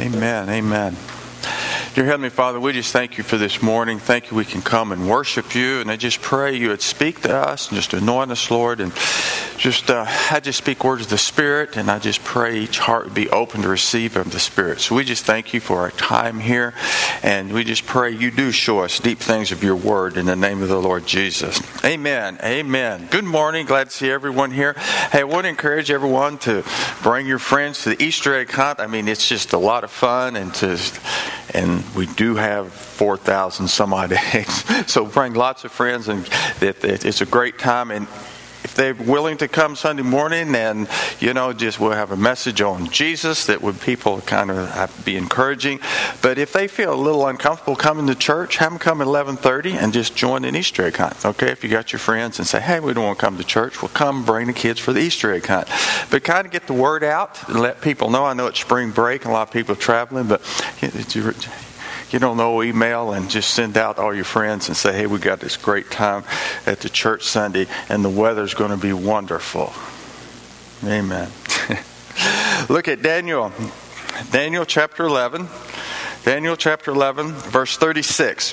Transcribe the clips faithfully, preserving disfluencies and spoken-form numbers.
Amen. Amen. Dear Heavenly Father, we just thank you for this morning. Thank you we can come and worship you. And I just pray you would speak to us and just anoint us, Lord. And just, uh, I just speak words of the Spirit. And I just pray each heart would be open to receive of the Spirit. So we just thank you for our time here. And we just pray you do show us deep things of your word in the name of the Lord Jesus. Amen. Amen. Good morning. Glad to see everyone here. Hey, I want to encourage everyone to bring your friends to the Easter egg hunt. I mean, it's just a lot of fun and to... And we do have four thousand some odd eggs. So bring lots of friends, and it, it, it's a great time. And if they're willing to come Sunday morning, and, you know, just we'll have a message on Jesus that would people kind of have to be encouraging. But if they feel a little uncomfortable coming to church, have them come at eleven thirty and just join an Easter egg hunt. Okay, if you got your friends and say, hey, we don't want to come to church, well, come bring the kids for the Easter egg hunt. But kind of get the word out and let people know. I know it's spring break and a lot of people are traveling, but you don't know, email and just send out all your friends and say, hey, we got this great time at the church Sunday and the weather's going to be wonderful. Amen. Look at Daniel. Daniel chapter eleven. Daniel chapter eleven, verse thirty-six.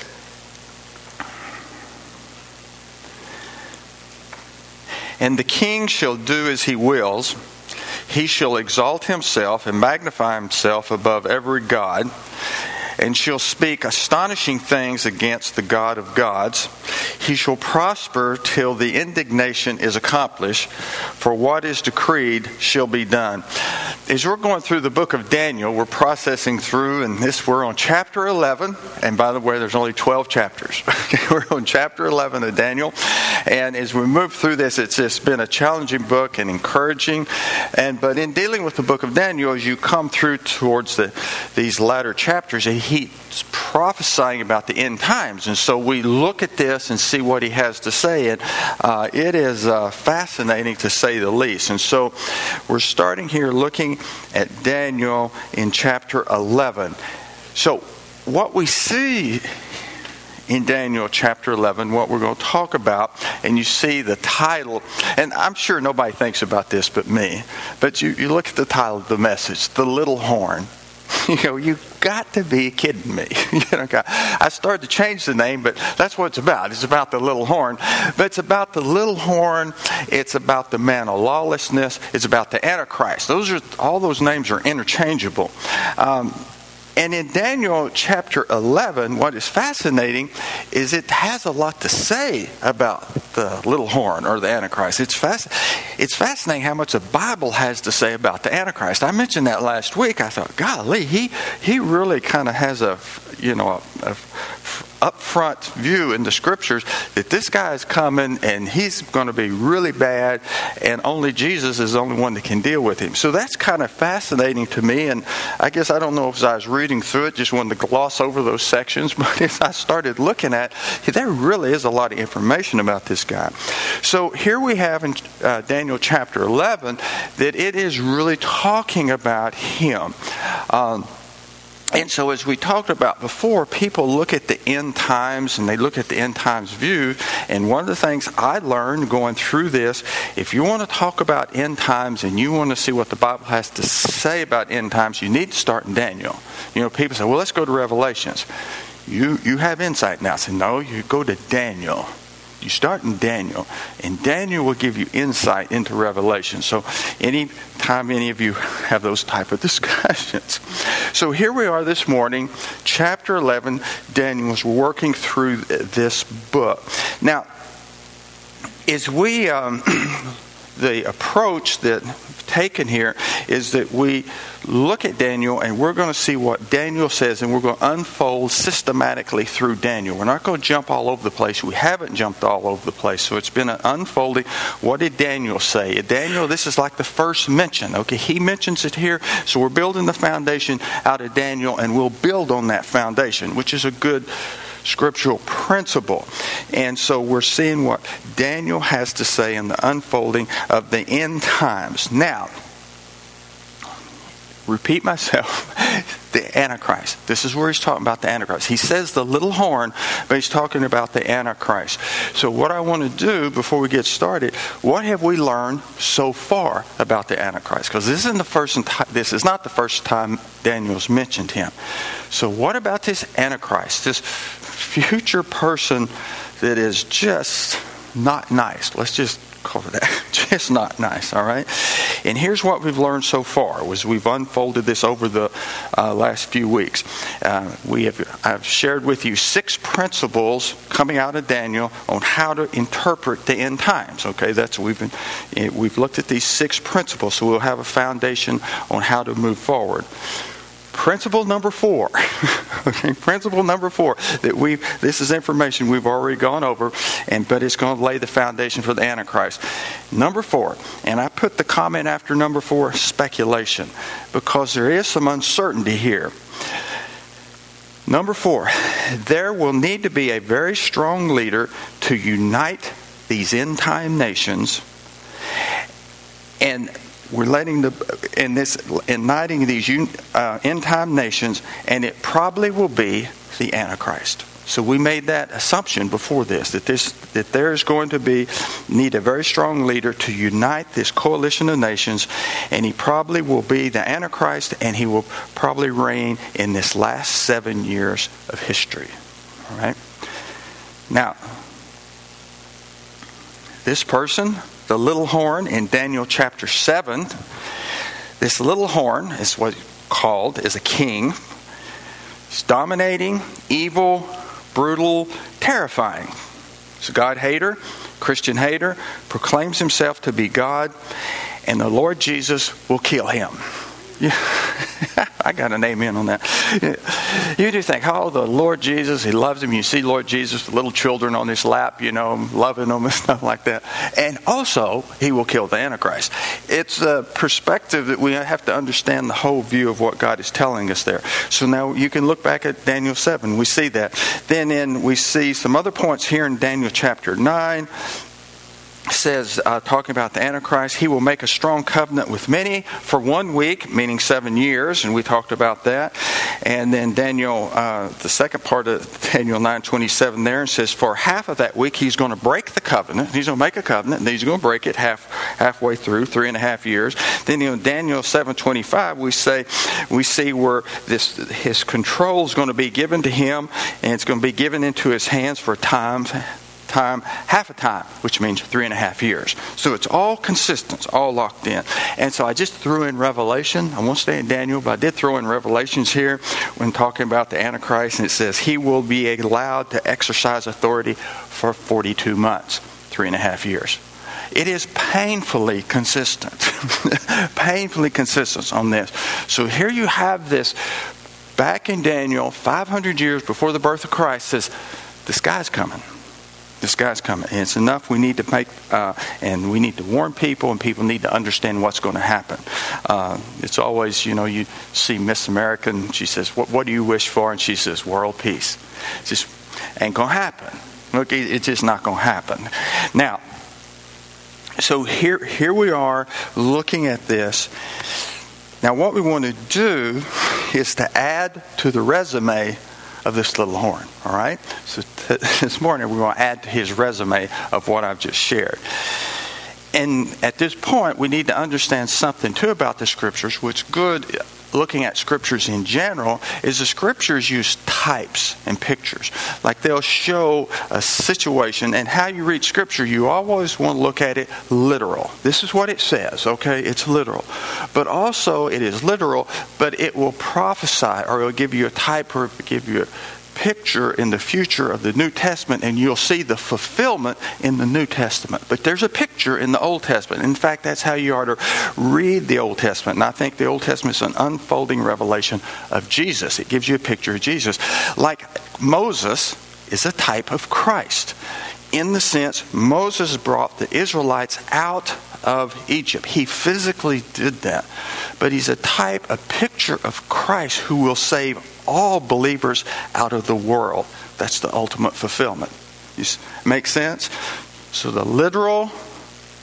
And the king shall do as he wills. He shall exalt himself and magnify himself above every god, and shall speak astonishing things against the God of gods. He shall prosper till the indignation is accomplished, for what is decreed shall be done. As we're going through the book of Daniel, we're processing through, and this we're on chapter eleven. And by the way, there's only twelve chapters. We're on chapter eleven of Daniel. And as we move through this, it's just been a challenging book and encouraging. And but in dealing with the book of Daniel, as you come through towards the these latter chapters, he's prophesying about the end times. And so we look at this and see what he has to say. And uh, it is uh, fascinating to say the least. And so we're starting here looking at Daniel in chapter eleven. So what we see in Daniel chapter eleven, what we're going to talk about, and you see the title, and I'm sure nobody thinks about this but me, but you, you look at the title of the message, The Little Horn. You know, you got to be kidding me. You know, I started to change the name, but that's what it's about. It's about the little horn. But it's about the little horn. It's about the man of lawlessness. It's about the Antichrist. Those are all those names are interchangeable. Um, And in Daniel chapter eleven, what is fascinating is it has a lot to say about the little horn or the Antichrist. It's fast, it's fascinating how much the Bible has to say about the Antichrist. I mentioned that last week. I thought, golly, he he really kind of has a, you know, a, a upfront view in the scriptures that this guy is coming and he's going to be really bad, and only Jesus is the only one that can deal with him. So that's kind of fascinating to me, and I guess I don't know if as I was reading through it, just wanted to gloss over those sections, but as I started looking at it, there really is a lot of information about this guy. So here we have in uh, Daniel chapter eleven that it is really talking about him. Um, And so as we talked about before, people look at the end times and they look at the end times view. And one of the things I learned going through this, if you want to talk about end times and you want to see what the Bible has to say about end times, you need to start in Daniel. You know, people say, well, let's go to Revelations. You you have insight now. I say, no, you go to Daniel. You start in Daniel, and Daniel will give you insight into Revelation. So any time any of you have those type of discussions. So here we are this morning, chapter eleven. Daniel was working through this book. Now, as we, um, the approach that taken here is that we look at Daniel and we're going to see what Daniel says, and we're going to unfold systematically through Daniel. We're not going to jump all over the place. We haven't jumped all over the place. So it's been an unfolding. What did Daniel say? Daniel, this is like the first mention. Okay, he mentions it here. So we're building the foundation out of Daniel, and we'll build on that foundation, which is a good scriptural principle. And so we're seeing what Daniel has to say in the unfolding of the end times. Now, repeat myself, the Antichrist. This is where he's talking about the Antichrist. He says the little horn, but he's talking about the Antichrist. So what I want to do before we get started, what have we learned so far about the Antichrist? Because this isn't the first. This is not the first time Daniel's mentioned him. So what about this Antichrist, this future person that is just not nice? Let's just call it that. Just not nice, all right? And here's what we've learned so far as we've unfolded this over the uh, last few weeks. Uh, we have I've shared with you six principles coming out of Daniel on how to interpret the end times. Okay, that's we've been we've looked at these six principles, so we'll have a foundation on how to move forward. Principle number four. Okay, principle number four that we this is information we've already gone over, and but it's going to lay the foundation for the Antichrist. Number four, and I put the comment after number four, speculation, because there is some uncertainty here. Number four, there will need to be a very strong leader to unite these end time nations, and we're letting the in this uniting these uh, end time nations, and it probably will be the Antichrist. So we made that assumption before this that this that there is going to be need a very strong leader to unite this coalition of nations, and he probably will be the Antichrist, and he will probably reign in this last seven years of history. All right. Now, this person, the little horn in Daniel chapter seven, this little horn is what called is a king. He's dominating, evil, brutal, terrifying. He's a God hater, Christian hater, proclaims himself to be God, and the Lord Jesus will kill him. Yeah. I got an amen on that. You do think, oh, the Lord Jesus, he loves him. You see Lord Jesus with little children on his lap, you know, loving them and stuff like that. And also, he will kill the Antichrist. It's a perspective that we have to understand the whole view of what God is telling us there. So now you can look back at Daniel seven. We see that. Then in, we see some other points here in Daniel chapter nine. Says, uh, talking about the Antichrist, he will make a strong covenant with many for one week, meaning seven years, and we talked about that. And then Daniel, uh, the second part of Daniel nine twenty-seven there, and says for half of that week he's going to break the covenant. He's going to make a covenant, and he's going to break it half halfway through, three and a half years. Then in Daniel seven twenty-five, we say we see where this his control is going to be given to him, and it's going to be given into his hands for time. time, half a time, which means three and a half years. So it's all consistent, it's all locked in. And so I just threw in Revelation. I won't stay in Daniel, but I did throw in Revelations here when talking about the Antichrist. And it says he will be allowed to exercise authority for forty-two months, three and a half years. It is painfully consistent. Painfully consistent on this. So here you have this back in Daniel, five hundred years before the birth of Christ, says this guy's coming. This guy's coming. And it's enough we need to make, uh, and we need to warn people, and people need to understand what's going to happen. Uh, it's always, you know, you see Miss America, and she says, what, what do you wish for? And she says, world peace. It just ain't going to happen. Look, it's just not going to happen. Now, so here, here we are looking at this. Now, what we want to do is to add to the resume of this little horn, all right? So t- this morning we're going to add to his resume of what I've just shared. And at this point, we need to understand something too about the Scriptures, which good looking at Scriptures in general is the Scriptures use types and pictures. Like they'll show a situation, and how you read Scripture, you always want to look at it literal. This is what it says, okay? It's literal. But also it is literal, but it will prophesy, or it will give you a type, or give you a picture in the future of the New Testament, and you'll see the fulfillment in the New Testament. But there's a picture in the Old Testament. In fact, that's how you are to read the Old Testament. And I think the Old Testament is an unfolding revelation of Jesus. It gives you a picture of Jesus. Like Moses is a type of Christ. In the sense, Moses brought the Israelites out of Egypt. He physically did that. But he's a type, a picture of Christ who will save all believers out of the world. That's the ultimate fulfillment. You make sense? So the literal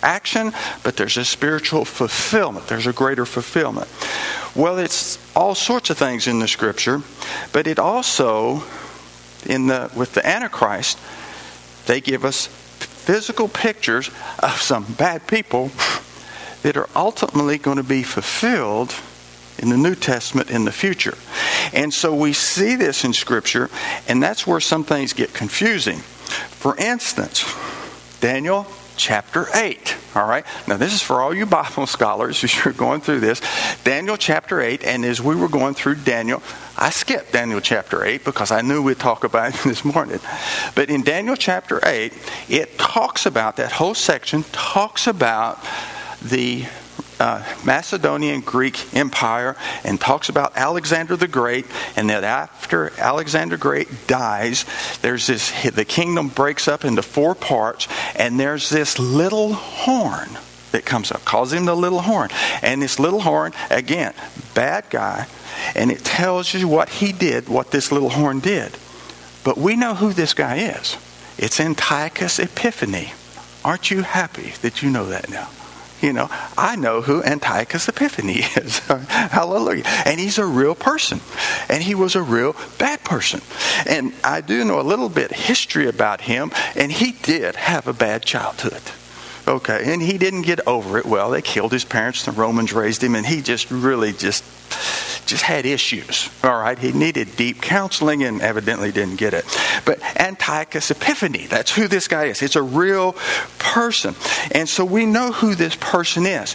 action, but there's a spiritual fulfillment. There's a greater fulfillment. Well, it's all sorts of things in the Scripture, but it also, in the with the Antichrist, they give us physical pictures of some bad people that are ultimately going to be fulfilled in the New Testament in the future. And so we see this in Scripture, and that's where some things get confusing. For instance, Daniel chapter eight. All right? Now this is for all you Bible scholars as you're going through this. Daniel chapter eight, and as we were going through Daniel, I skipped Daniel chapter eight because I knew we'd talk about it this morning. But in Daniel chapter eight, it talks about, that whole section talks about the Uh, Macedonian Greek Empire, and talks about Alexander the Great, and that after Alexander the Great dies, there's this, the kingdom breaks up into four parts, and there's this little horn that comes up, calls him the little horn. And this little horn, again, bad guy, and it tells you what he did, what this little horn did. But we know who this guy is. It's Antiochus Epiphanes. Aren't you happy that you know that now? You know, I know who Antiochus Epiphanes is. Hallelujah. And he's a real person. And he was a real bad person. And I do know a little bit history about him. And he did have a bad childhood. Okay. And he didn't get over it well. They killed his parents. The Romans raised him. And he just really just, just had issues. All right. He needed deep counseling and evidently didn't get it. But Antiochus Epiphanes, that's who this guy is. It's a real person. And so we know who this person is.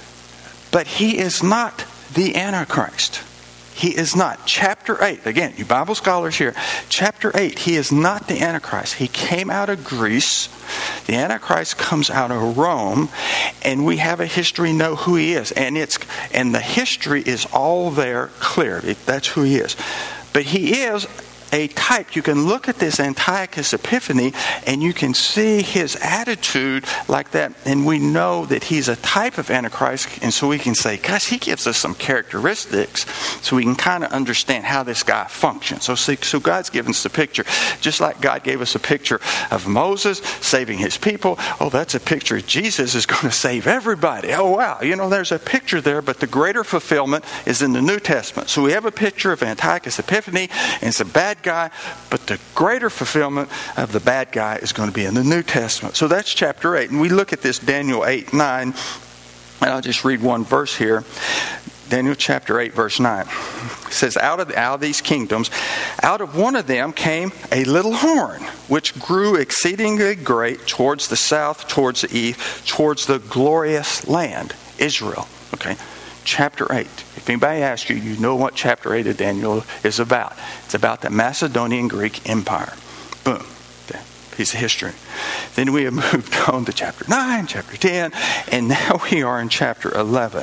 But he is not the Antichrist. He is not. Chapter eight, again, you Bible scholars here, chapter eight, he is not the Antichrist. He came out of Greece. The Antichrist comes out of Rome, and we have a history, know who he is. And it's and the history is all there clear. That's who he is. But he is a type. You can look at this Antiochus Epiphanes and you can see his attitude like that, and we know that he's a type of Antichrist, and so we can say, gosh, he gives us some characteristics so we can kind of understand how this guy functions. So, see, so God's given us a picture. Just like God gave us a picture of Moses saving his people, oh, that's a picture Jesus is going to save everybody. Oh, wow. You know, there's a picture there, but the greater fulfillment is in the New Testament. So we have a picture of Antiochus Epiphanes, and it's a bad guy, but the greater fulfillment of the bad guy is going to be in the New Testament. So that's chapter eight. And we look at this Daniel eight, nine, and I'll just read one verse here. Daniel chapter eight, verse nine. It says, out of, out of these kingdoms, out of one of them came a little horn, which grew exceedingly great towards the south, towards the east, towards the glorious land, Israel. Okay. Chapter eight. If anybody asks you, you know what chapter eight of Daniel is about. It's about the Macedonian Greek Empire. Boom. Piece of history. Then we have moved on to chapter nine, chapter ten, and now we are in chapter eleven.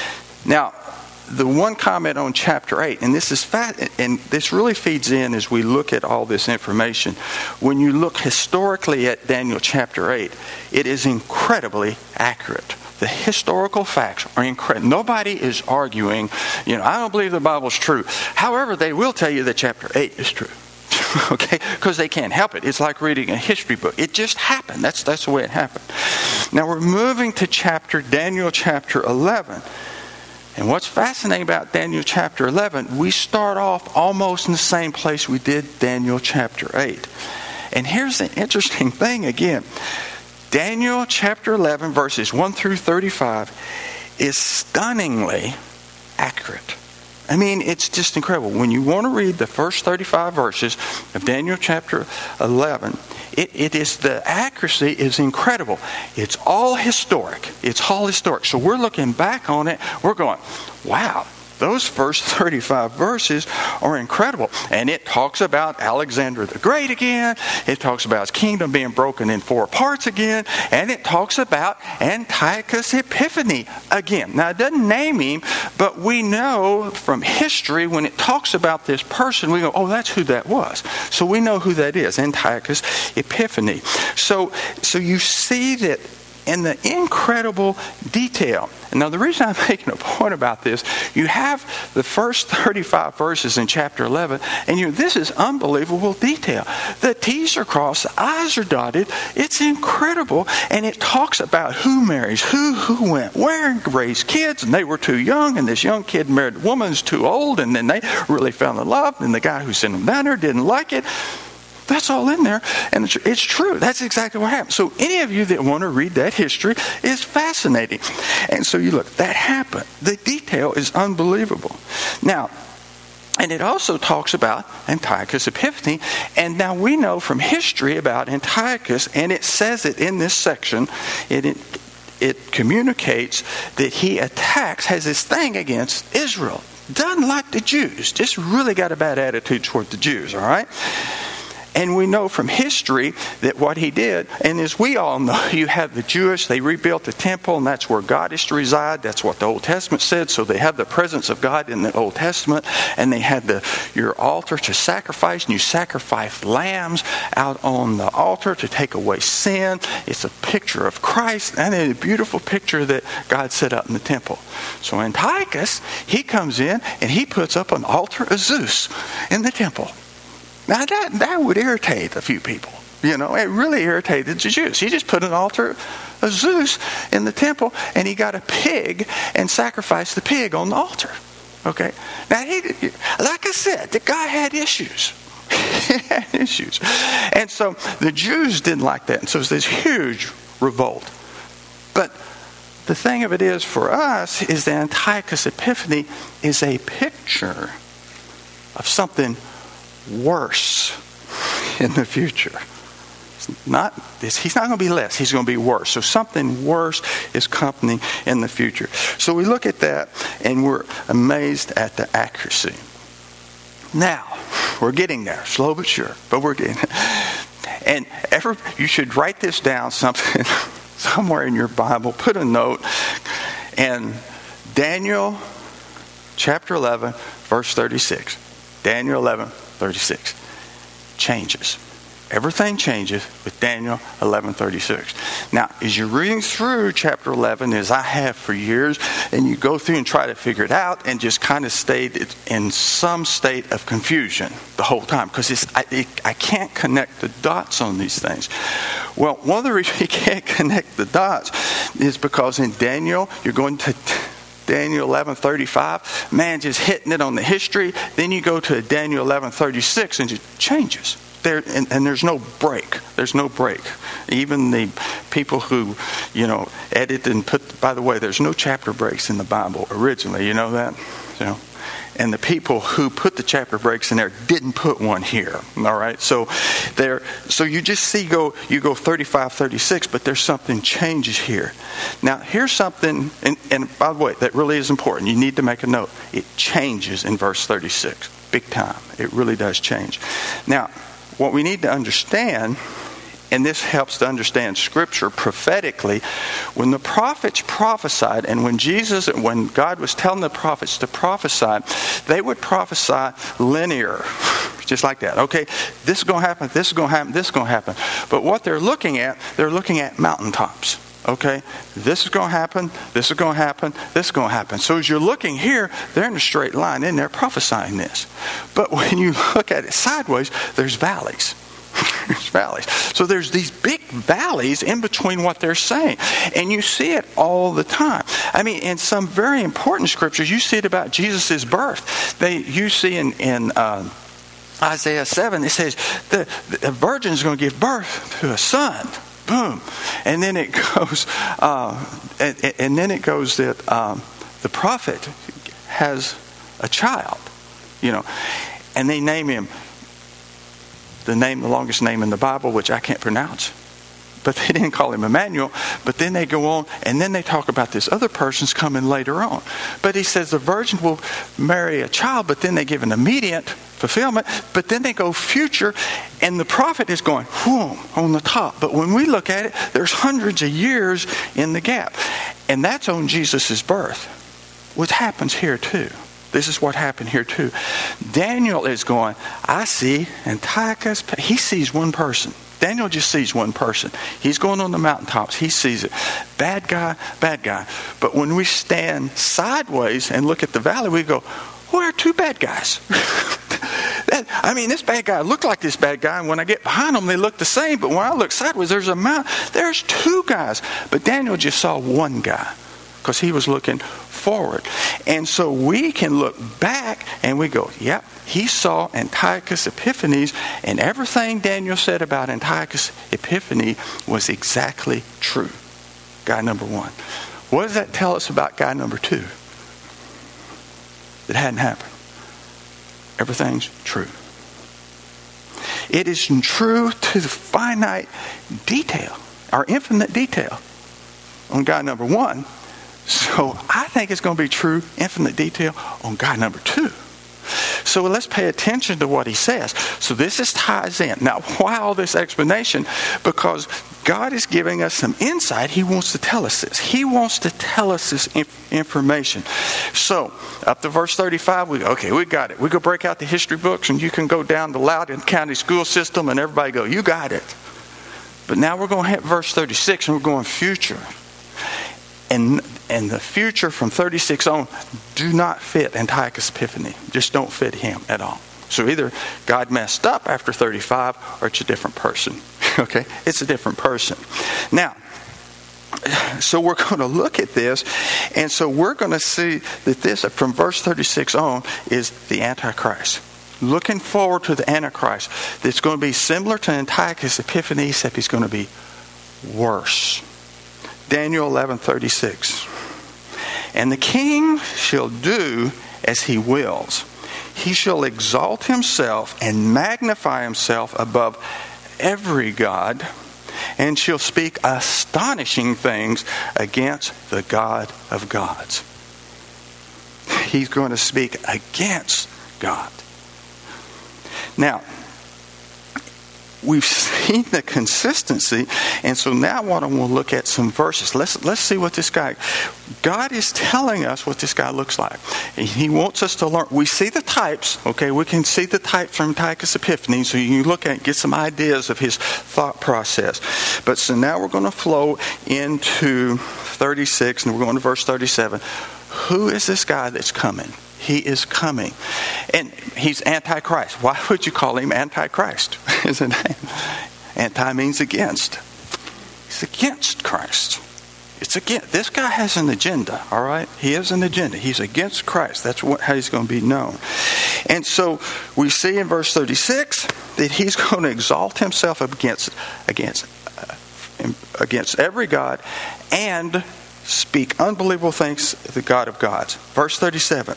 Now, the one comment on chapter eight, and this is fat, and this really feeds in as we look at all this information. When you look historically at Daniel chapter eight, it is incredibly accurate. The historical facts are incredible. Nobody is arguing, you know, I don't believe the Bible's true. However, they will tell you that chapter eight is true. Okay? Because they can't help it. It's like reading a history book. It just happened. That's that's the way it happened. Now we're moving to chapter Daniel chapter eleven. And what's fascinating about Daniel chapter eleven, we start off almost in the same place we did Daniel chapter eight. And here's the interesting thing again. Daniel chapter eleven, verses one through thirty-five, is stunningly accurate. I mean, it's just incredible. When you want to read the first thirty-five verses of Daniel chapter eleven, it, it is the accuracy is incredible. It's all historic. It's all historic. So we're looking back on it. We're going, wow. Those first thirty-five verses are incredible. And it talks about Alexander the Great again. It talks about his kingdom being broken in four parts again. And it talks about Antiochus Epiphanes again. Now, it doesn't name him, but we know from history when it talks about this person, we go, oh, that's who that was. So we know who that is, Antiochus Epiphanes. So, so you see that and the incredible detail. Now, the reason I'm making a point about this, you have the first thirty-five verses in chapter eleven, and you this is unbelievable detail. The T's are crossed, the I's are dotted. It's incredible, and it talks about who marries who, who went where, and raised kids, and they were too young, and this young kid married a woman who's too old, and then they really fell in love, and the guy who sent them down there didn't like it. That's all in there, and it's true. That's exactly what happened. So any of you that want to read that history is fascinating. And so you look, that happened. The detail is unbelievable. Now, and it also talks about Antiochus Epiphanes. And now we know from history about Antiochus, and it says it in this section, it, it, it communicates that he attacks, has this thing against Israel. Doesn't like the Jews. Just really got a bad attitude toward the Jews, all right? And we know from history that what he did, and as we all know, you have the Jewish, they rebuilt the temple, and that's where God is to reside. That's what the Old Testament said. So they have the presence of God in the Old Testament, and they had the your altar to sacrifice, and you sacrifice lambs out on the altar to take away sin. It's a picture of Christ, and a beautiful picture that God set up in the temple. So Antiochus, he comes in, and he puts up an altar of Zeus in the temple. Now that, that would irritate a few people. You know, it really irritated the Jews. He just put an altar of Zeus in the temple, and he got a pig and sacrificed the pig on the altar. Okay? Now, he, like I said, the guy had issues. He had issues. And so the Jews didn't like that. And so it was this huge revolt. But the thing of it is, for us, is that Antiochus Epiphanes is a picture of something worse in the future. It's not this, he's not going to be less, he's going to be worse. So something worse is coming in the future. So we look at that and we're amazed at the accuracy. Now, we're getting there, slow but sure, but we're getting there. And ever, you should write this down something somewhere in your Bible, put a note, and Daniel chapter eleven, verse thirty-six. Daniel eleven, thirty-six. Changes. Everything changes with Daniel eleven thirty-six. Now, as you're reading through chapter eleven, as I have for years, and you go through and try to figure it out and just kind of stay in some state of confusion the whole time, because it's, I, it, I can't connect the dots on these things. Well, one of the reasons you can't connect the dots is because in Daniel, you're going to Daniel eleven thirty-five, man, just hitting it on the history. Then you go to Daniel eleven thirty-six and it changes. There and, and there's no break. There's no break. Even the people who, you know, edit and put. By the way, there's no chapter breaks in the Bible originally. You know that, you know. And the people who put the chapter breaks in there didn't put one here. All right, so there. So you just see go you go thirty-five, thirty-six, but there's something changes here. Now here's something, and, and by the way, that really is important. You need to make a note. It changes in verse thirty-six, big time. It really does change. Now, what we need to understand, and this helps to understand Scripture prophetically, when the prophets prophesied, and when Jesus, when God was telling the prophets to prophesy, they would prophesy linear, just like that. Okay, this is going to happen, this is going to happen, this is going to happen. But what they're looking at, they're looking at mountaintops. Okay, this is going to happen, this is going to happen, this is going to happen. So as you're looking here, they're in a straight line and they're prophesying this. But when you look at it sideways, there's valleys. There's valleys. So there's these big valleys in between what they're saying. And you see it all the time. I mean, in some very important scriptures, you see it about Jesus' birth. They, you see in, in uh, Isaiah seven, it says, the, the virgin is going to give birth to a son. Boom. And then it goes, uh, and, and then it goes that um, the prophet has a child, you know, and they name him the name, the longest name in the Bible, which I can't pronounce. But they didn't call him Emmanuel. But then they go on, and then they talk about this other person's coming later on. But he says the virgin will marry a child, but then they give an immediate fulfillment. But then they go future, and the prophet is going, whoom, on the top. But when we look at it, there's hundreds of years in the gap. And that's on Jesus' birth, which happens here too. This is what happened here too. Daniel is going, I see Antiochus. He sees one person. Daniel just sees one person. He's going on the mountaintops. He sees it. Bad guy, bad guy. But when we stand sideways and look at the valley, we go, where are two bad guys? that, I mean, this bad guy looked like this bad guy, and when I get behind them, they look the same. But when I look sideways, there's a mountain. There's two guys. But Daniel just saw one guy because he was looking forward. And so we can look back and we go, yep, he saw Antiochus Epiphanes, and everything Daniel said about Antiochus Epiphanes was exactly true. Guy number one. What does that tell us about guy number two? It hadn't happened. Everything's true. It is true to the finite detail, our infinite detail on guy number one. So I think it's going to be true, infinite detail on guy number two. So let's pay attention to what he says. So this is ties in. Now, why all this explanation? Because God is giving us some insight. He wants to tell us this. He wants to tell us this inf- information. So up to verse thirty-five, we go, okay, we got it. We go break out the history books, and you can go down the Loudoun County school system, and everybody go, you got it. But now we're going to hit verse thirty-six, and we're going future. And and the future from thirty-six on do not fit Antiochus Epiphanes. Just don't fit him at all. So either God messed up after thirty-five, or it's a different person. Okay? It's a different person. Now, so we're going to look at this, and so we're going to see that this, from verse thirty-six on, is the Antichrist. Looking forward to the Antichrist. That's going to be similar to Antiochus Epiphanes, except he's going to be worse. Daniel eleven thirty-six. And the king shall do as he wills. He shall exalt himself and magnify himself above every god, and shall speak astonishing things against the God of gods. He's going to speak against God. Now, we've seen the consistency, and so now what I want to look at some verses. Let's let's see what this guy, God is telling us what this guy looks like. He wants us to learn. We see the types, okay? We can see the types from Antiochus Epiphanes, so you can look at it, get some ideas of his thought process. But so now we're going to flow into thirty-six, and we're going to verse thirty-seven. Who is this guy that's coming? He is coming. And he's Antichrist. Why would you call him Antichrist? Isn't it? Anti means against. He's against Christ. It's against. This guy has an agenda, all right? He has an agenda. He's against Christ. That's what, how he's going to be known. And so we see in verse thirty-six that he's going to exalt himself against, against, uh, against every god and speak unbelievable things to the God of gods. Verse thirty-seven.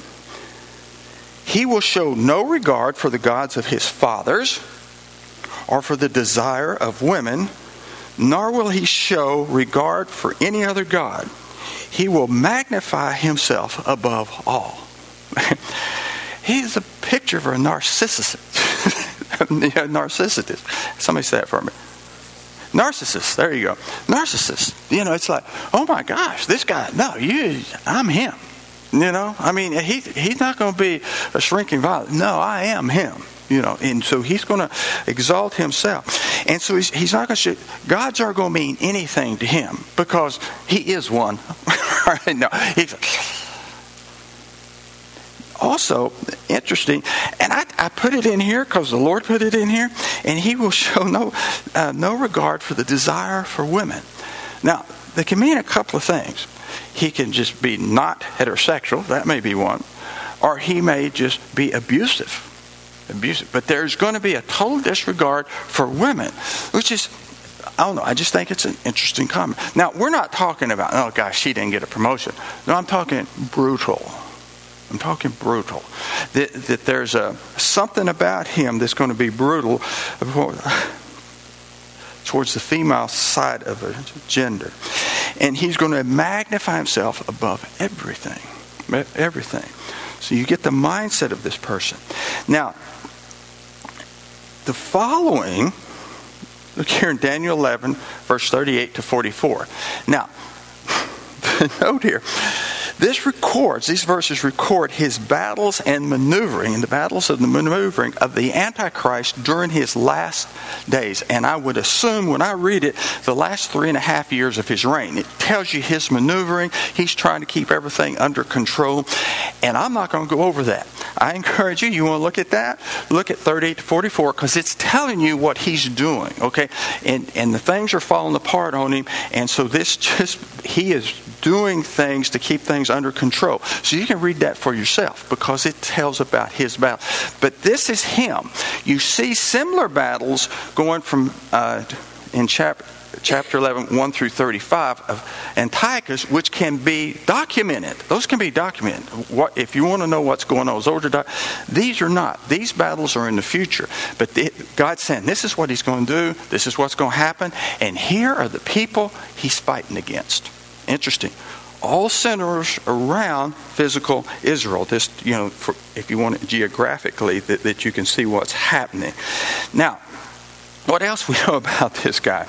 He will show no regard for the gods of his fathers or for the desire of women, nor will he show regard for any other god. He will magnify himself above all. He's a picture of a narcissist. yeah, narcissist. Somebody say that for me. Narcissist. There you go. Narcissist. You know, it's like, oh my gosh, this guy, no, you, I'm him. You know, I mean, he he's not going to be a shrinking violet. No, I am him. You know, and so he's going to exalt himself. And so he's, he's not going to, gods aren't going to mean anything to him because he is one. no, he's, also, interesting, and I, I put it in here because the Lord put it in here, and he will show no uh, no regard for the desire for women. Now, they can mean a couple of things. He can just be not heterosexual, that may be one, or he may just be abusive. Abusive. But there's going to be a total disregard for women, which is, I don't know, I just think it's an interesting comment. Now, we're not talking about, oh gosh, she didn't get a promotion. No, I'm talking brutal. I'm talking brutal. That, that there's a something about him that's going to be brutal towards the female side of a gender. And he's going to magnify himself above everything. Everything. So you get the mindset of this person. Now, the following, look here in Daniel eleven, verse thirty-eight to forty-four. Now, note here This records, these verses record his battles and maneuvering, and the battles of the maneuvering of the Antichrist during his last days. And I would assume when I read it, the last three and a half years of his reign. It tells you his maneuvering. He's trying to keep everything under control. And I'm not going to go over that. I encourage you, you want to look at that? Look at thirty-eight to forty-four, because it's telling you what he's doing, okay? And and the things are falling apart on him. And so this just, he is doing things to keep things under control. So you can read that for yourself because it tells about his battle. But this is him. You see similar battles going from uh, in chapter chapter eleven, one through thirty-five of Antiochus, which can be documented. Those can be documented. What, if you want to know what's going on, those are doc- these are not. These battles are in the future. But the, God's saying, this is what he's going to do. This is what's going to happen. And here are the people he's fighting against. Interesting. All centers around physical Israel. This, you know, for, if you want it geographically, that, that you can see what's happening. Now, what else we know about this guy?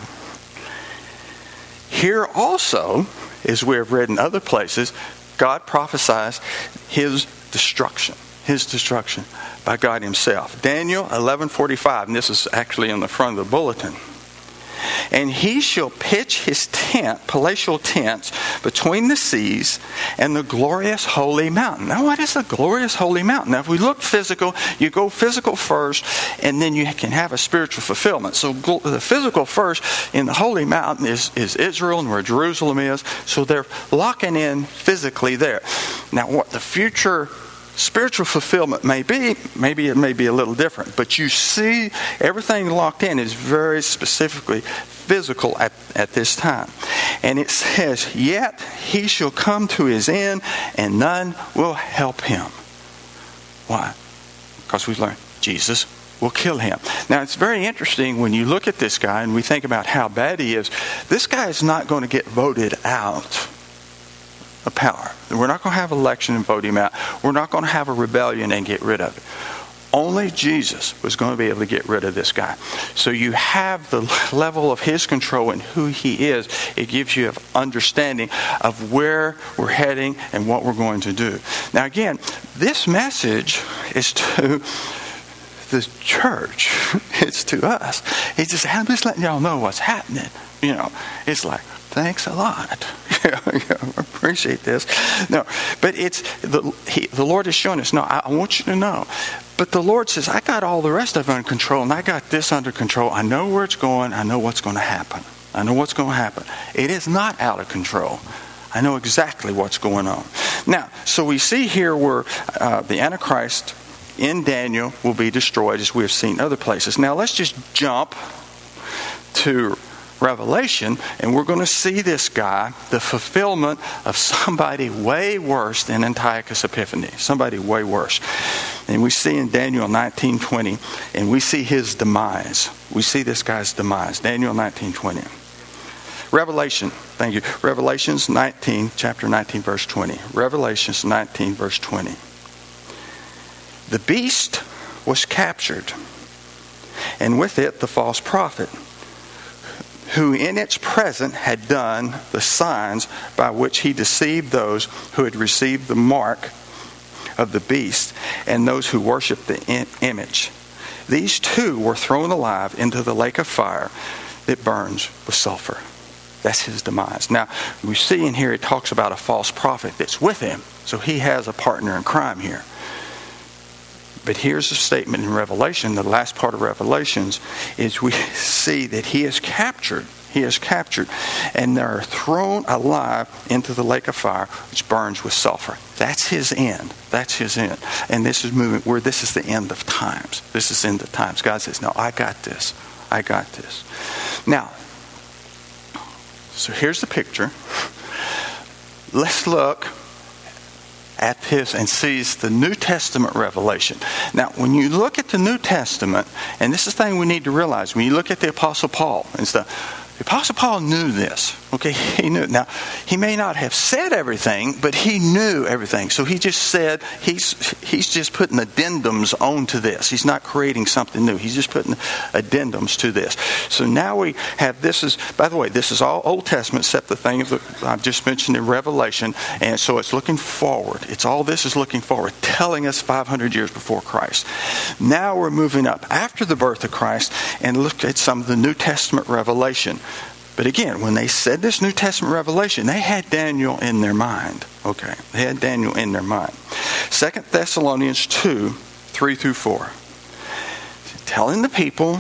Here also, as we have read in other places, God prophesies his destruction. His destruction by God himself. Daniel eleven forty-five, and this is actually on the front of the bulletin. And he shall pitch his tent, palatial tents, between the seas and the glorious holy mountain. Now, what is the glorious holy mountain? Now, if we look physical, you go physical first, and then you can have a spiritual fulfillment. So the physical first in the holy mountain is, is Israel and where Jerusalem is. So they're locking in physically there. Now, what the future spiritual fulfillment may be, maybe it may be a little different, but you see everything locked in is very specifically physical at, at this time. And it says, yet he shall come to his end and none will help him. Why? Because we've learned Jesus will kill him. Now it's very interesting when you look at this guy and we think about how bad he is. This guy is not going to get voted out of power. We're not going to have an election and vote him out. We're not going to have a rebellion and get rid of it. Only Jesus was going to be able to get rid of this guy. So you have the level of his control and who he is. It gives you an understanding of where we're heading and what we're going to do. Now again, this message is to the church. It's to us. He's just, I'm just letting y'all know what's happening. You know, it's like, thanks a lot. Yeah, yeah, I appreciate this. No, but it's the he, the Lord is showing us. No, I, I want you to know. But the Lord says, I got all the rest of it under control, and I got this under control. I know where it's going. I know what's going to happen. I know what's going to happen. It is not out of control. I know exactly what's going on. Now, so we see here where uh, the Antichrist in Daniel will be destroyed, as we have seen other places. Now, let's just jump to Revelation, and we're going to see this guy, the fulfillment of somebody way worse than Antiochus Epiphanes. Somebody way worse. And we see in Daniel nineteen twenty, and we see his demise. We see this guy's demise. Daniel nineteen twenty. Revelation, thank you. Revelations nineteen, chapter nineteen, verse twenty. Revelations nineteen, verse twenty. The beast was captured, and with it the false prophet, who in its presence had done the signs by which he deceived those who had received the mark of the beast and those who worshiped the in- image. These two were thrown alive into the lake of fire that burns with sulfur. That's his demise. Now, we see in here it talks about a false prophet that's with him. So he has a partner in crime here. But here's a statement in Revelation, the last part of Revelations, is we see that he is captured. He is captured. And they're thrown alive into the lake of fire, which burns with sulfur. That's his end. That's his end. And this is moving where this is the end of times. This is the end of times. God says, no, I got this. I got this. Now, so here's the picture. Let's look at this and sees the New Testament revelation. Now, when you look at the New Testament, and this is the thing we need to realize, when you look at the Apostle Paul and stuff, the Apostle Paul knew this. Okay, he knew. Now, he may not have said everything, but he knew everything. So he just said, he's he's just putting addendums onto this. He's not creating something new. He's just putting addendums to this. So now we have, this is, by the way, this is all Old Testament except the thing that I've just mentioned in Revelation. And so it's looking forward. It's all this is looking forward, telling us five hundred years before Christ. Now we're moving up after the birth of Christ and look at some of the New Testament revelation. But again, when they said this New Testament revelation, they had Daniel in their mind. Okay, they had Daniel in their mind. Second Thessalonians two, three through four. Telling the people,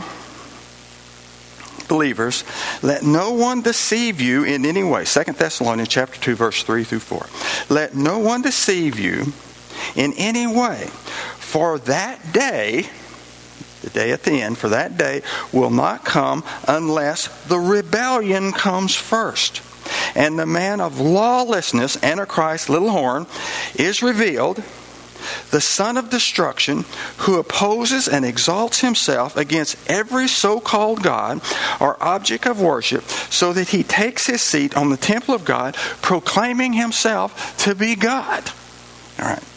believers, let no one deceive you in any way. Second Thessalonians chapter two, verse three through four. Let no one deceive you in any way, for that day, the day at the end, for that day will not come unless the rebellion comes first. And the man of lawlessness, Antichrist, little horn, is revealed, the son of destruction, who opposes and exalts himself against every so-called God or object of worship, so that he takes his seat on the temple of God, proclaiming himself to be God. All right.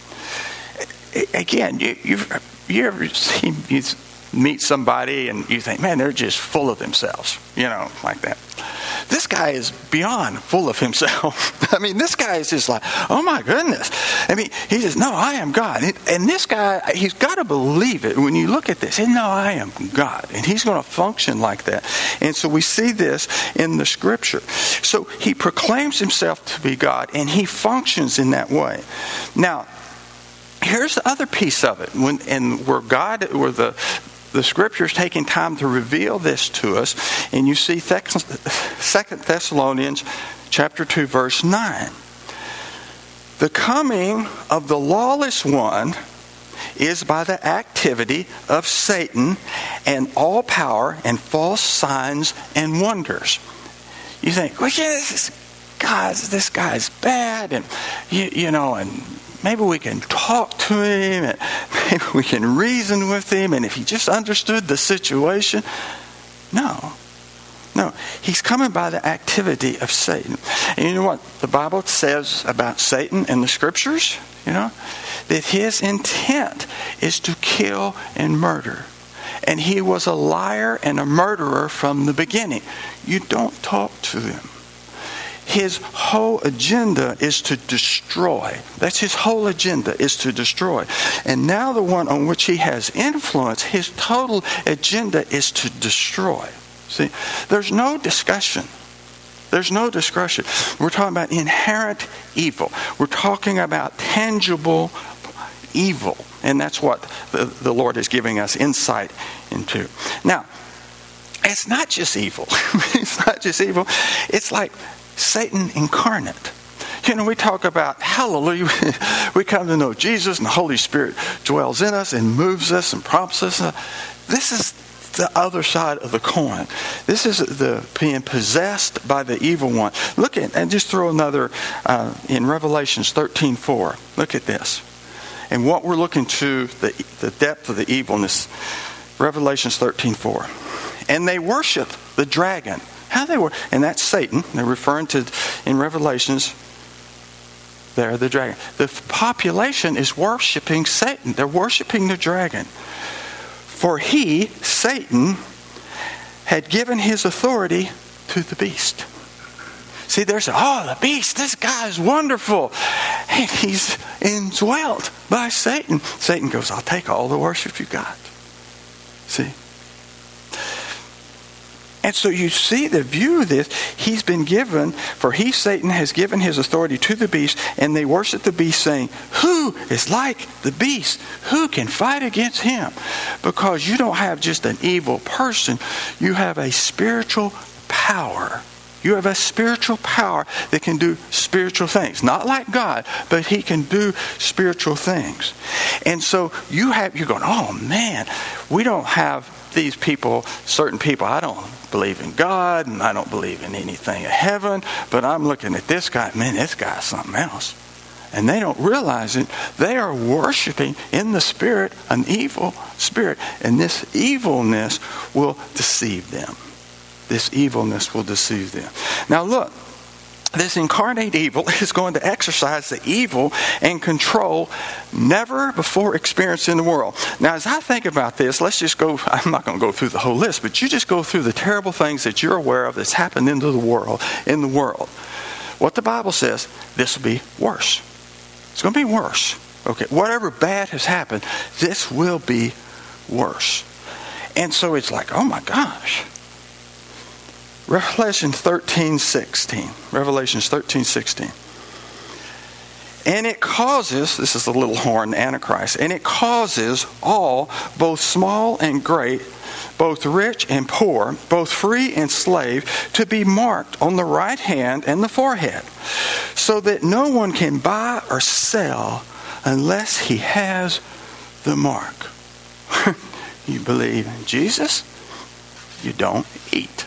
Again, you, you've, you ever seen... You, meet somebody and you think, man, they're just full of themselves, you know, like that. This guy is beyond full of himself. I mean, this guy is just like, oh my goodness. I mean, he says, no, I am God. And this guy, he's got to believe it when you look at this. And no, I am God. And he's going to function like that. And so we see this in the scripture. So he proclaims himself to be God and he functions in that way. Now, here's the other piece of it. When, and where God, where the The Scripture's taking time to reveal this to us. And you see Second Thessalonians chapter two, verse nine. The coming of the lawless one is by the activity of Satan and all power and false signs and wonders. You think, well, yeah, this guy's, this guy's bad. And, you, you know, and... maybe we can talk to him, and maybe we can reason with him, and if he just understood the situation. No. No. He's coming by the activity of Satan. And you know what the Bible says about Satan in the Scriptures? You know? That his intent is to kill and murder. And he was a liar and a murderer from the beginning. You don't talk to him. His whole agenda is to destroy. That's his whole agenda, is to destroy. And now the one on which he has influence, his total agenda is to destroy. See, there's no discussion. There's no discussion. We're talking about inherent evil. We're talking about tangible evil. And that's what the, the Lord is giving us insight into. Now, it's not just evil. It's not just evil. It's like Satan incarnate. You know, we talk about, hallelujah, we come to know Jesus and the Holy Spirit dwells in us and moves us and prompts us. This is the other side of the coin. This is the being possessed by the evil one. Look at, and just throw another, uh, in Revelations thirteen four. Look at this. And what we're looking to, the, the depth of the evilness. Revelations thirteen four. And they worship the dragon. How they were, and that's Satan. They're referring to in Revelations there the dragon. The population is worshiping Satan. They're worshiping the dragon. For he, Satan, had given his authority to the beast. See, there's oh the beast. This guy is wonderful, and he's indwelt by Satan. Satan goes, I'll take all the worship you got. See. And so you see the view of this. He's been given, for he, Satan, has given his authority to the beast, and they worship the beast, saying, who is like the beast? Who can fight against him? Because you don't have just an evil person. You have a spiritual power. You have a spiritual power that can do spiritual things. Not like God, but he can do spiritual things. And so you have, you're going, oh man, we don't have these people, certain people. I don't believe in God and I don't believe in anything of heaven, but I'm looking at this guy, man, this guy's something else. And they don't realize it. They are worshiping in the spirit an evil spirit. And this evilness will deceive them. This evilness will deceive them. Now look, this incarnate evil is going to exercise the evil and control never before experienced in the world. Now, as I think about this, let's just go, I'm not going to go through the whole list, but you just go through the terrible things that you're aware of that's happened into the world, in the world. What the Bible says, this will be worse. It's going to be worse. Okay, whatever bad has happened, this will be worse. And so it's like, oh my gosh. Revelation thirteen sixteen. Revelations thirteen sixteen. And it causes, this is the little horn, Antichrist, and it causes all, both small and great, both rich and poor, both free and slave, to be marked on the right hand and the forehead, so that no one can buy or sell unless he has the mark. You believe in Jesus, you don't eat.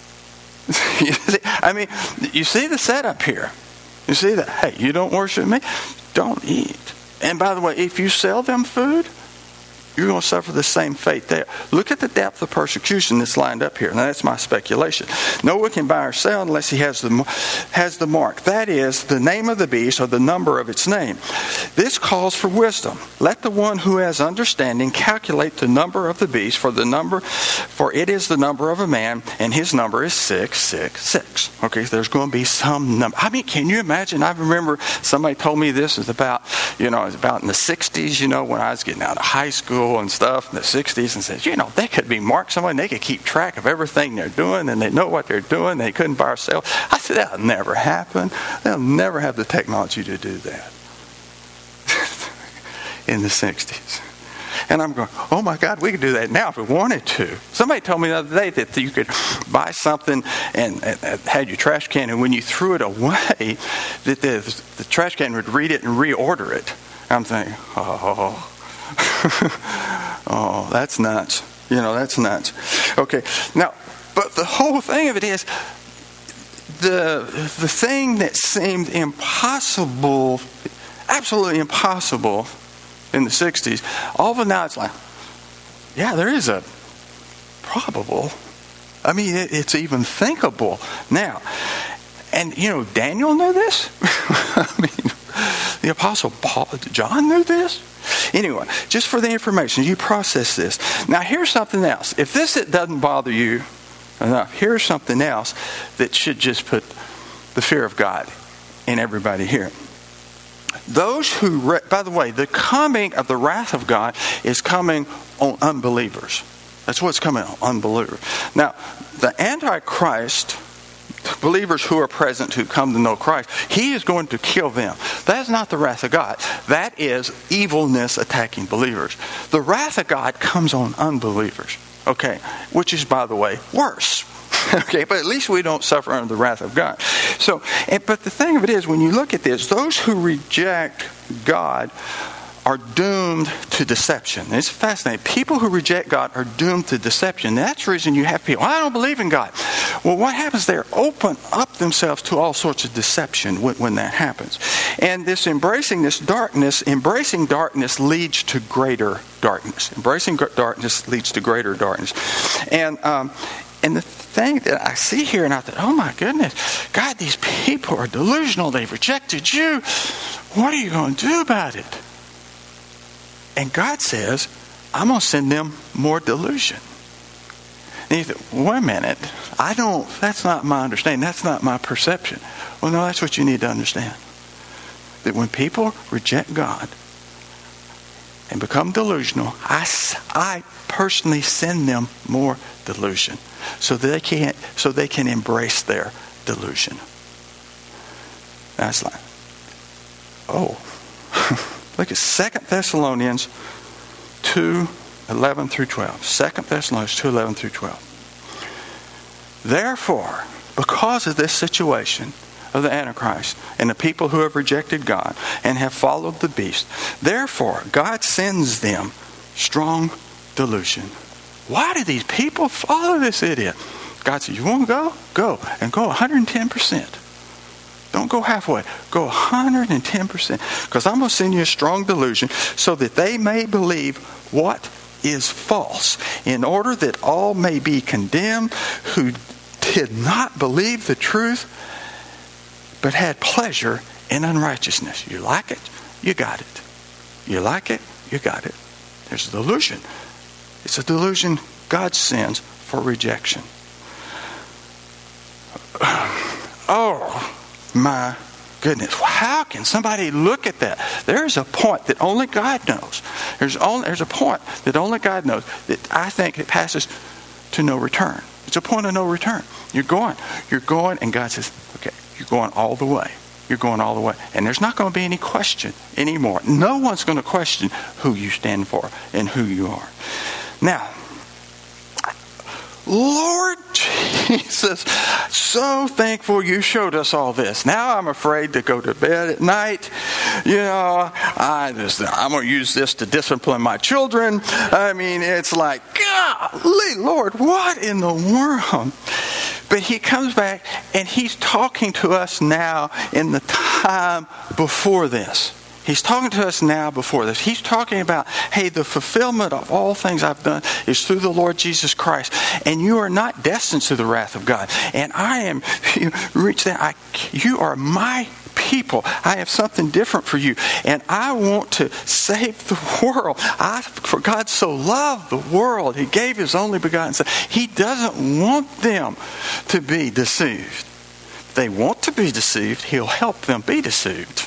I mean, you see the setup here. You see that, hey, you don't worship me, don't eat. And by the way, if you sell them food, you're going to suffer the same fate there. Look at the depth of persecution that's lined up here. Now, that's my speculation. No one can buy or sell unless he has the, has the mark. That is, the name of the beast or the number of its name. This calls for wisdom. Let the one who has understanding calculate the number of the beast, for the number, for it is the number of a man, and his number is six six six. Okay, there's going to be some number. I mean, can you imagine? I remember somebody told me this is about, you know, it's about in the sixties, you know, when I was getting out of high school and stuff in the sixties, and says, you know, they could be marked someone, they could keep track of everything they're doing, and they know what they're doing, they couldn't buy or sell. I said, that'll never happen. They'll never have the technology to do that. In the sixties. And I'm going, oh my God, we could do that now if we wanted to. Somebody told me the other day that you could buy something and, and, and had your trash can, and when you threw it away, that the, the trash can would read it and reorder it. I'm thinking, oh, oh, that's nuts. You know, that's nuts. Okay, now, but the whole thing of it is, the the thing that seemed impossible, absolutely impossible in the sixties, all of a now it's like, yeah, there is a probable. I mean, it, it's even thinkable now. And, you know, Daniel knew this. I mean, the Apostle Paul, John knew this. Anyway, just for the information, you process this. Now, here's something else. If this doesn't bother you enough, here's something else that should just put the fear of God in everybody here. Those who, re- by the way, the coming of the wrath of God is coming on unbelievers. That's what's coming on unbelievers. Now, the Antichrist, believers who are present who come to know Christ, he is going to kill them. That's not the wrath of God. That is evilness attacking believers. The wrath of God comes on unbelievers. Okay, which is, by the way, worse. Okay, but at least we don't suffer under the wrath of God. So, but the thing of it is, when you look at this, those who reject God are doomed to deception. It's fascinating. People who reject God are doomed to deception. That's the reason you have people, I don't believe in God. Well, what happens? They open up themselves to all sorts of deception when, when that happens. And this embracing this darkness, embracing darkness leads to greater darkness. Embracing darkness leads to greater darkness. And um, and the thing that I see here, and I thought, oh my goodness, God, these people are delusional. They've rejected you. What are you going to do about it? And God says, I'm going to send them more delusion. And you think, wait a minute, I don't, that's not my understanding. That's not my perception. Well, no, that's what you need to understand. That when people reject God and become delusional, I, I personally send them more delusion so that they can, so they can embrace their delusion. That's like, oh. Look at Second Thessalonians two, eleven through twelve. Second Thessalonians two, eleven through twelve. Therefore, because of this situation of the Antichrist and the people who have rejected God and have followed the beast, therefore God sends them strong delusion. Why do these people follow this idiot? God says, you want to go? Go. And go one hundred ten percent. Don't go halfway. Go one hundred ten percent. Because I'm going to send you a strong delusion so that they may believe what is false, in order that all may be condemned who did not believe the truth, but had pleasure in unrighteousness. You like it? You got it. You like it? You got it. There's a delusion. It's a delusion God sends for rejection. Oh, my goodness. How can somebody look at that? There's a point that only God knows. There's only there's a point that only God knows that I think it passes to no return. It's a point of no return. You're going. You're going, and God says, okay, you're going all the way. You're going all the way. And there's not going to be any question anymore. No one's going to question who you stand for and who you are. Now, Lord Jesus, so thankful you showed us all this. Now I'm afraid to go to bed at night. You know, I just, I'm going to use this to discipline my children. I mean, it's like, golly, Lord, what in the world? But he comes back and he's talking to us now in the time before this. He's talking to us now before this. He's talking about, hey, the fulfillment of all things I've done is through the Lord Jesus Christ. And you are not destined to the wrath of God. And I am, you reach that, I, you are my people. I have something different for you. And I want to save the world. I, for God so loved the world, he gave his only begotten Son. He doesn't want them to be deceived. If they want to be deceived, he'll help them be deceived.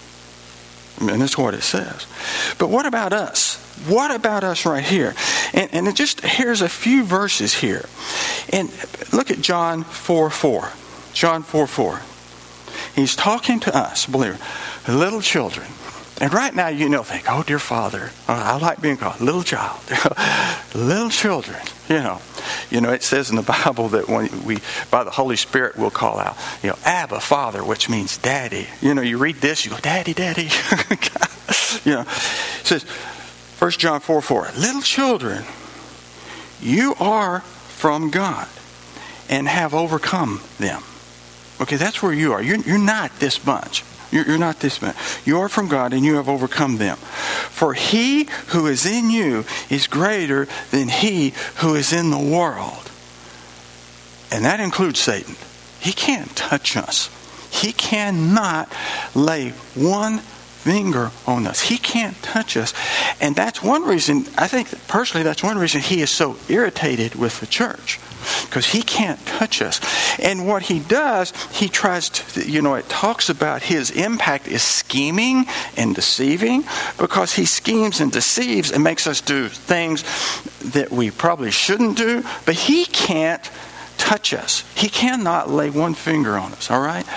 And that's what it says. But what about us? What about us right here? And, and it just, here's a few verses here. And look at John four four. John four four. He's talking to us, believer, little children. And right now, you know, think, oh, dear Father, I like being called little child. Little children, you know. You know, it says in the Bible that when we, by the Holy Spirit, we'll call out, you know, Abba, Father, which means Daddy. You know, you read this, you go, Daddy, Daddy. You know, it says, First John four four, little children, you are from God and have overcome them. Okay, that's where you are. You're, you're not this bunch. You're, you're not this bunch. You are from God and you have overcome them. For he who is in you is greater than he who is in the world. And that includes Satan. He can't touch us. He cannot lay one finger on us. He can't touch us. And that's one reason, I think personally, that's one reason he is so irritated with the church. Because he can't touch us. And what he does, he tries to, you know, it talks about his impact is scheming and deceiving. Because he schemes and deceives and makes us do things that we probably shouldn't do. But he can't touch us. He cannot lay one finger on us, all right?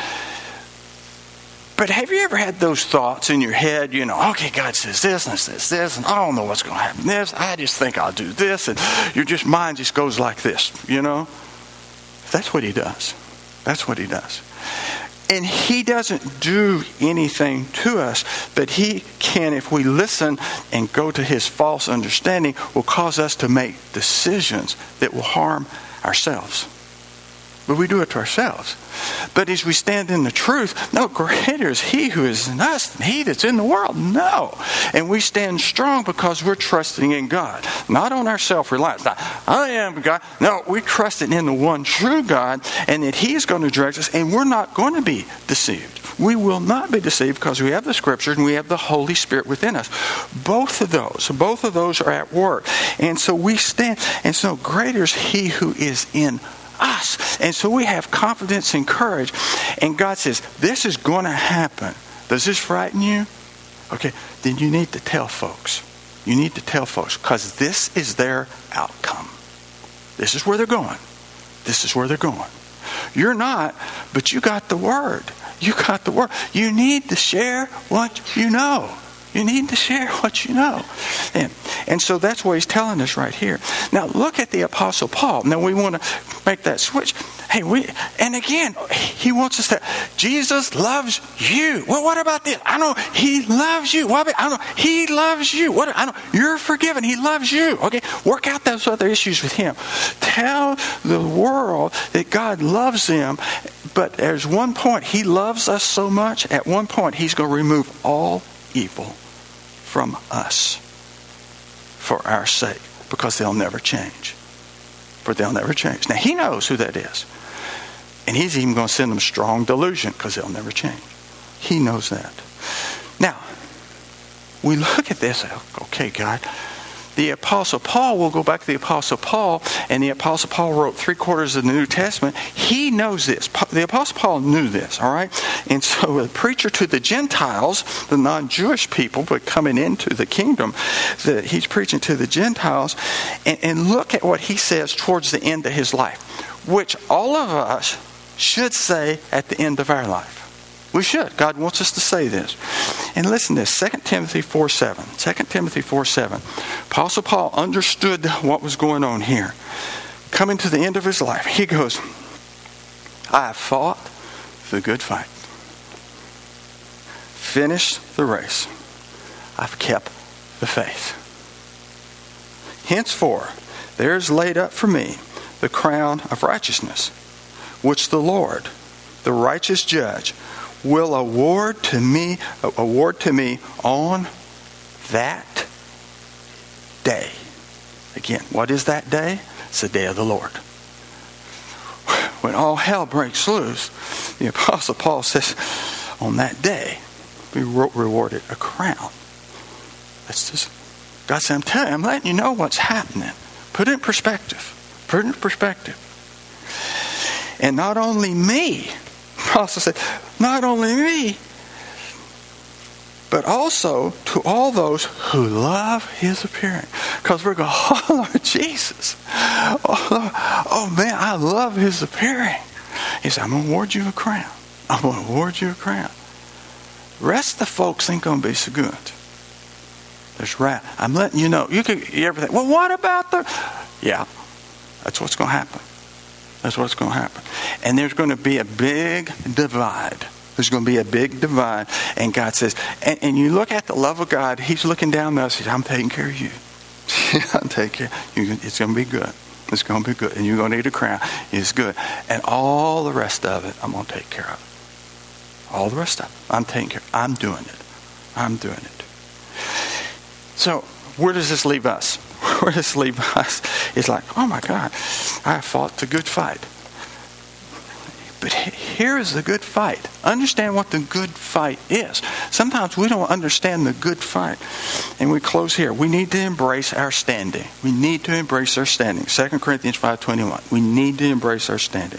But have you ever had those thoughts in your head, you know, okay, God says this and says this, and I don't know what's going to happen this. I just think I'll do this, and your just mind just goes like this, you know? That's what he does. That's what he does. And he doesn't do anything to us, but he can, if we listen and go to his false understanding, will cause us to make decisions that will harm ourselves. But we do it to ourselves. But as we stand in the truth, no, greater is he who is in us than he that's in the world. No. And we stand strong because we're trusting in God. Not on our self-reliance. Not, I am God. No, we're trusting in the one true God and that he is going to direct us and we're not going to be deceived. We will not be deceived because we have the Scripture and we have the Holy Spirit within us. Both of those, both of those are at work. And so we stand, and so greater is he who is in us. And so we have confidence and courage. And God says, this is going to happen. Does this frighten you? Okay, then you need to tell folks. You need to tell folks because this is their outcome. This is where they're going. This is where they're going. You're not, but you got the word. You got the word. You need to share what you know. You need to share what you know. And, and so that's what he's telling us right here. Now look at the Apostle Paul. Now we want to make that switch. Hey, we and again, he wants us to, Jesus loves you. Well, what about this? I know he loves you. What about, I know he loves you. What I know you're forgiven. He loves you. Okay, work out those other issues with him. Tell the world that God loves them. But there's one point, he loves us so much. At one point, he's going to remove all evil from us for our sake, because they'll never change. For they'll never change. Now, he knows who that is. And he's even going to send them strong delusion because they'll never change. He knows that. Now, we look at this, okay, God, the Apostle Paul, we'll go back to the Apostle Paul, and the Apostle Paul wrote three quarters of the New Testament. He knows this. The Apostle Paul knew this, all right? And so a preacher to the Gentiles, the non-Jewish people, but coming into the kingdom, the, he's preaching to the Gentiles. And, and look at what he says towards the end of his life, which all of us should say at the end of our life. We should. God wants us to say this. And listen to this, Second Timothy four seven. Second Timothy four seven. Apostle Paul understood what was going on here. Coming to the end of his life, he goes, I have fought the good fight. Finished the race. I've kept the faith. Henceforth, there is laid up for me the crown of righteousness, which the Lord, the righteous judge, will award to me, award to me on that day. Again, what is that day? It's the day of the Lord. When all hell breaks loose, the Apostle Paul says, on that day, we rewarded a crown. That's just, God said, I'm telling you, I'm letting you know what's happening. Put it in perspective. Put it in perspective. And not only me, Apostle said, not only me, but also to all those who love his appearing. Because we're going, oh Lord Jesus. Oh, Lord, oh man, I love his appearing. He said, I'm going to award you a crown. I'm going to award you a crown. The rest of the folks ain't going to be so good. There's wrath. I'm letting you know. You could you ever think, well, what about the... Yeah, that's what's going to happen. That's what's going to happen. And there's going to be a big divide. There's going to be a big divide. And God says, and, and you look at the love of God, he's looking down at us. He says, I'm taking care of you. I'm taking care of you. It's going to be good. It's going to be good. And you're going to need a crown. It's good. And all the rest of it, I'm going to take care of. All the rest of it, I'm taking care of. I'm doing it. I'm doing it. So, where does this leave us? Where does this leave us? It's like, oh my God, I fought the good fight. But here is the good fight. Understand what the good fight is. Sometimes we don't understand the good fight. And we close here. We need to embrace our standing. We need to embrace our standing. Second Corinthians five twenty-one. We need to embrace our standing.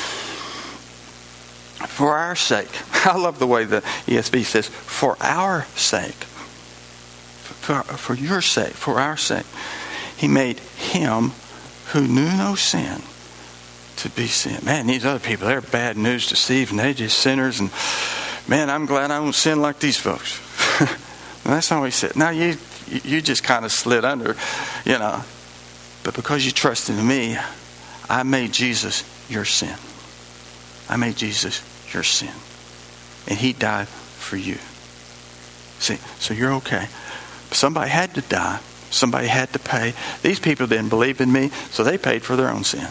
For our sake. I love the way the E S V says, for our sake. For, for your sake. For our sake. He made him who knew no sin to be sin. Man, these other people, they're bad news to Steve, and they're just sinners. And man, I'm glad I don't sin like these folks. And that's not what he said. Now, you you just kind of slid under, you know. But because you trusted in me, I made Jesus your sin. I made Jesus your sin. And he died for you. See, so you're okay. Somebody had to die. Somebody had to pay. These people didn't believe in me, so they paid for their own sin.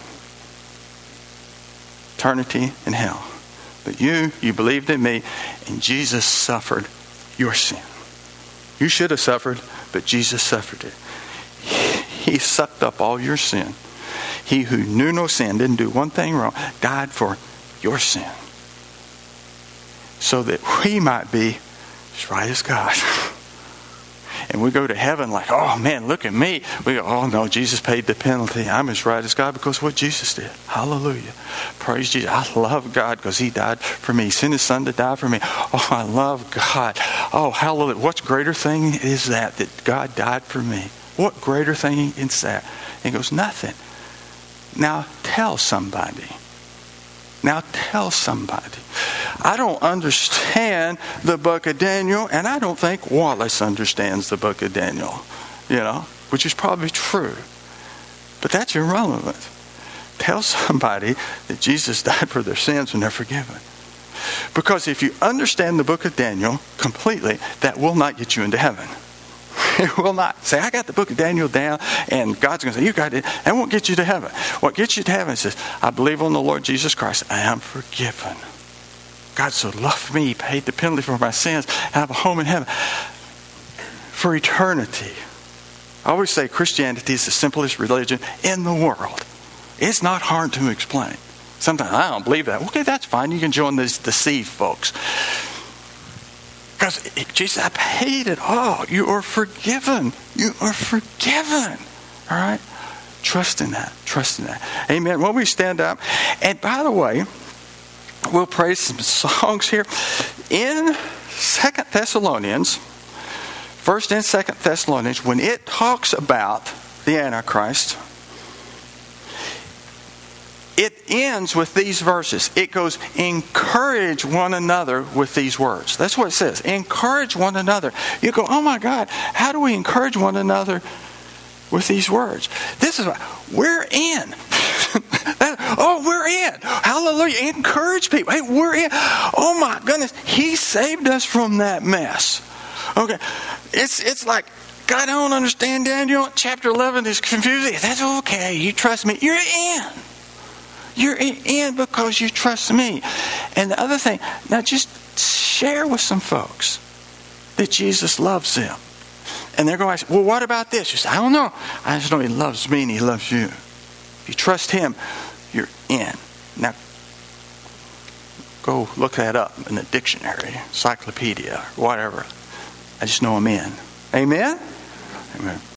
Eternity in hell. But you, you believed in me, and Jesus suffered your sin. You should have suffered, but Jesus suffered it. He, he sucked up all your sin. He who knew no sin, didn't do one thing wrong, died for your sin. So that we might be as right as God. And we go to heaven like, oh man, look at me. We go, oh no, Jesus paid the penalty. I'm as right as God because of what Jesus did. Hallelujah. Praise Jesus. I love God because he died for me. He sent his son to die for me. Oh, I love God. Oh, hallelujah. What greater thing is that, that God died for me? What greater thing is that? And he goes, nothing. Now tell somebody. Now tell somebody. I don't understand the book of Daniel, and I don't think Wallace understands the book of Daniel, you know, which is probably true. But that's irrelevant. Tell somebody that Jesus died for their sins and they're forgiven. Because if you understand the book of Daniel completely, that will not get you into heaven. It will not. Say, I got the book of Daniel down, and God's going to say, you got it. That won't get you to heaven. What gets you to heaven is, I believe on the Lord Jesus Christ. I am forgiven. God so loved me. He paid the penalty for my sins. I have a home in heaven for eternity. I always say Christianity is the simplest religion in the world. It's not hard to explain. Sometimes I don't believe that. Okay, that's fine. You can join these deceived folks. Because Jesus, I paid it all. You are forgiven. You are forgiven. All right? Trust in that. Trust in that. Amen. When we stand up, and by the way, we'll pray some songs here. In Second Thessalonians, First and Second Thessalonians, when it talks about the Antichrist, it ends with these verses. It goes, encourage one another with these words. That's what it says. Encourage one another. You go, oh my God, how do we encourage one another with these words? This is what we're in. Oh, we're in. Hallelujah. Encourage people. Hey, we're in. Oh my goodness. He saved us from that mess. Okay. It's it's like, God, I don't understand Daniel. Chapter eleven is confusing. That's okay. You trust me. You're in. You're in because you trust me. And the other thing, now just share with some folks that Jesus loves them. And they're going to say, well, what about this? You say, I don't know. I just know he loves me and he loves you. If you trust him, you're in. Now, go look that up in the dictionary, encyclopedia, whatever. I just know I'm in. Amen? Amen.